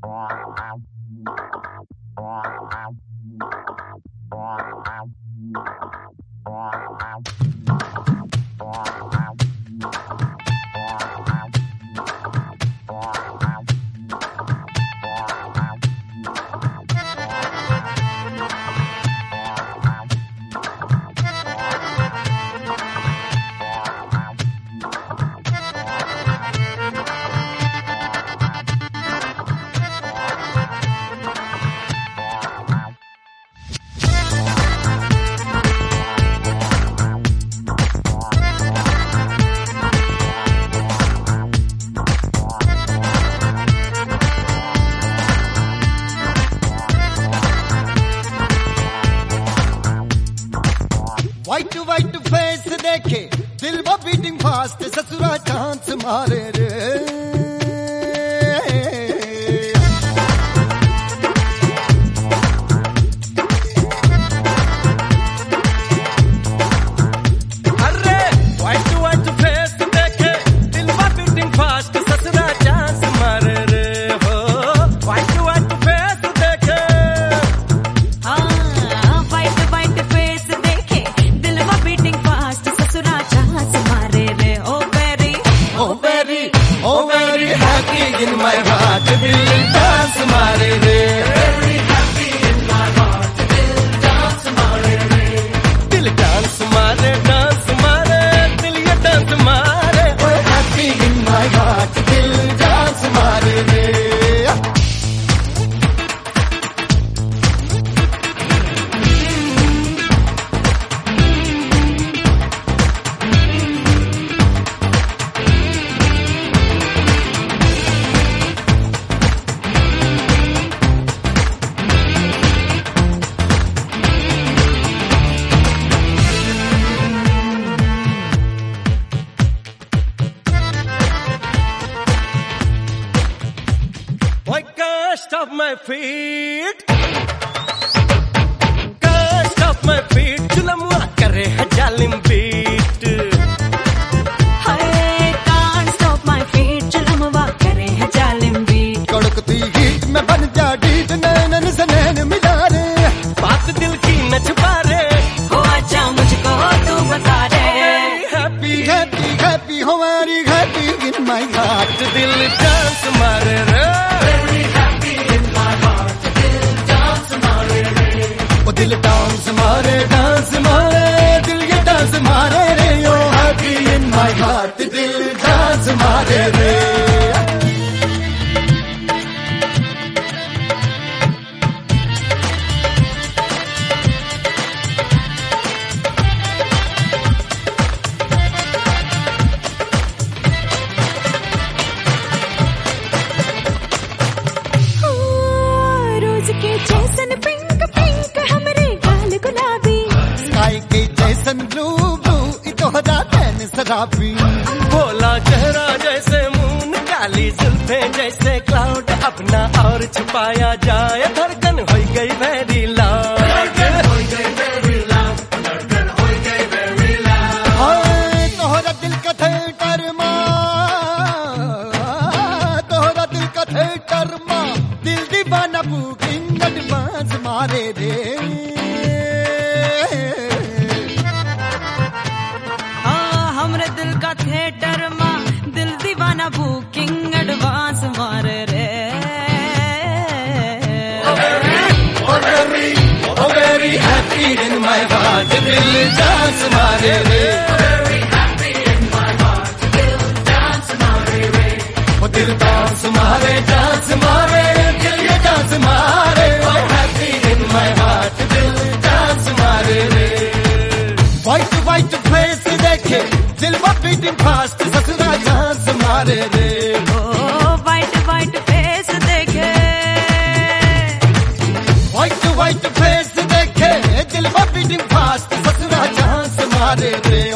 White white face देखे दिल वो बीटिंग फास्ट ससुरा चांस मारे रे अरे वाइट वाइट फेस देखे दिल वो बीटिंग फास्ट ससुरा चांस मारे रे हो वाइट वाइट फेस देखे हाँ वाइट वाइट फेस देखे दिल वो बीटिंग फास्ट ससुरा चांस मारे रे ओ very happy in my heart दिल डांस मारे रे दिल डांस मारे दिल ये डांस मारे हैप्पी इन माय हार्ट दिल डांस मारे रे I can't stop my feet. Can't stop my feet. चुलमुआ करे है जालिम बीट. हाय can't stop my feet चुलमुआ करे है जालिम बीट कड़कती हीट में बन जा डीट नैनन से नैन मिला रे बात दिल की न छुपा रे. हो अच्छा मुझको तू बता रे हैप्पी हैप्पी हैप्पी हमारी हैप्पी इन माय हार्ट दिल डांस मारे रे. ओ दिल डांस मारे दिल ये डांस मारे रे ओ हैप्पी इन माय हार्ट दिल डांस मारे रे रोज के जैसन पिंक पिंक हमरे गाल गुलाबी स्काई के जैसन ब्लू ब्लू इतोहरा नैन शराबी भोला चेहरा जैसे मून काली जुल्फे जैसे क्लाउड अपना और छुपाया जाए धड़कन हो गई वेरी लाउड. हाय तोहरा दिल का थिएटर माँ दिल दीवाना बुकिंग एडवांस मारे रे हाँ हमरे दिल का थिएटर माँ दिल दीवाना बुकिंग एडवांस मारे रे ओ very happy in my heart दिल डांस मारे रे ओ दिल डांस मारे दिल ये डांस मारे ओ हैप्पी इन माय हार्ट दिल डांस मारे रे वाइट वाइट फेस देखे दिल वो बीटिंग फास्ट ससुरा चांस मारे रे ओ वाइट वाइट फेस देखे वाइट वाइट फेस देखे दिल वो बीटिंग फास्ट ससुरा चांस मारे रे